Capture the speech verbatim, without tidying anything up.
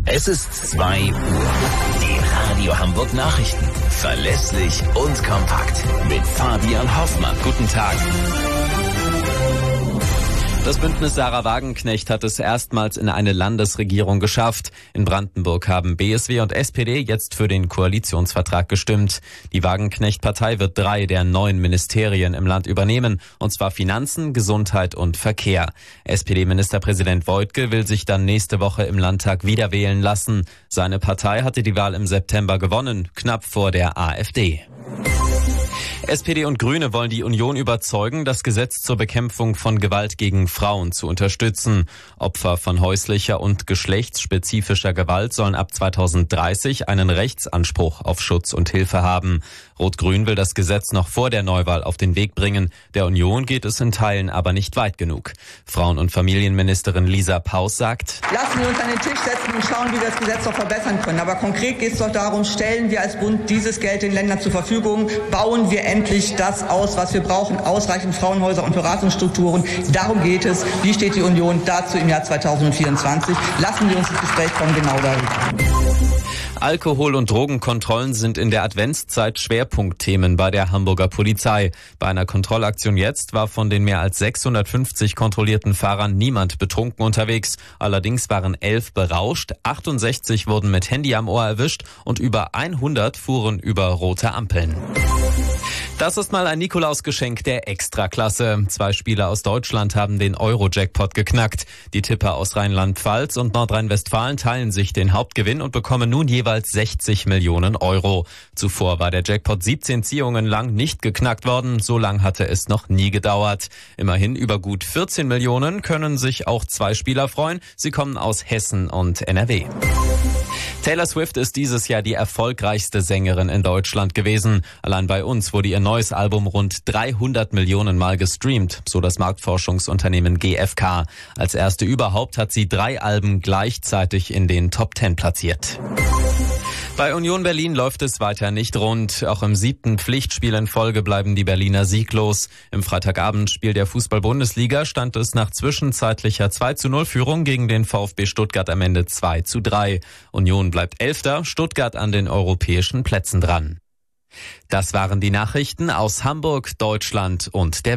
Es ist zwei Uhr. Die Radio Hamburg Nachrichten. Verlässlich und kompakt. Mit Fabian Hoffmann. Guten Tag. Das Bündnis Sarah Wagenknecht hat es erstmals in eine Landesregierung geschafft. In Brandenburg haben B S W und S P D jetzt für den Koalitionsvertrag gestimmt. Die Wagenknecht-Partei wird drei der neun Ministerien im Land übernehmen, und zwar Finanzen, Gesundheit und Verkehr. S P D-Ministerpräsident Woidke will sich dann nächste Woche im Landtag wieder wählen lassen. Seine Partei hatte die Wahl im September gewonnen, knapp vor der AfD. S P D und Grüne wollen die Union überzeugen, das Gesetz zur Bekämpfung von Gewalt gegen Frauen zu unterstützen. Opfer von häuslicher und geschlechtsspezifischer Gewalt sollen ab zweitausenddreißig einen Rechtsanspruch auf Schutz und Hilfe haben. Rot-Grün will das Gesetz noch vor der Neuwahl auf den Weg bringen. Der Union geht es in Teilen aber nicht weit genug. Frauen- und Familienministerin Lisa Paus sagt: Lassen wir uns an den Tisch setzen und schauen, wie wir das Gesetz noch verbessern können. Aber konkret geht es doch darum, stellen wir als Bund dieses Geld den Ländern zur Verfügung, bauen wir endlich das aus, was wir brauchen, ausreichend Frauenhäuser und Beratungsstrukturen. Darum geht es. Wie steht die Union dazu im Jahr zweitausendvierundzwanzig? Lassen wir uns das Gespräch kommen, genau darüber. Alkohol- und Drogenkontrollen sind in der Adventszeit Schwerpunktthemen bei der Hamburger Polizei. Bei einer Kontrollaktion jetzt war von den mehr als sechshundertfünfzig kontrollierten Fahrern niemand betrunken unterwegs. Allerdings waren elf berauscht, achtundsechzig wurden mit Handy am Ohr erwischt und über hundert fuhren über rote Ampeln. Das ist mal ein Nikolausgeschenk der Extraklasse. Zwei Spieler aus Deutschland haben den Euro-Jackpot geknackt. Die Tipper aus Rheinland-Pfalz und Nordrhein-Westfalen teilen sich den Hauptgewinn und bekommen nun jeweils sechzig Millionen Euro. Zuvor war der Jackpot siebzehn Ziehungen lang nicht geknackt worden. So lang hatte es noch nie gedauert. Immerhin über gut vierzehn Millionen können sich auch zwei Spieler freuen. Sie kommen aus Hessen und N R W. Taylor Swift ist dieses Jahr die erfolgreichste Sängerin in Deutschland gewesen. Allein bei uns wurde ihr neues Album rund dreihundert Millionen Mal gestreamt, so das Marktforschungsunternehmen G F K. Als erste überhaupt hat sie drei Alben gleichzeitig in den Top Ten platziert. Bei Union Berlin läuft es weiter nicht rund. Auch im siebten Pflichtspiel in Folge bleiben die Berliner sieglos. Im Freitagabendspiel der Fußball-Bundesliga stand es nach zwischenzeitlicher zwei zu null Führung gegen den VfB Stuttgart am Ende zwei zu drei. Union bleibt Elfter, Stuttgart an den europäischen Plätzen dran. Das waren die Nachrichten aus Hamburg, Deutschland und der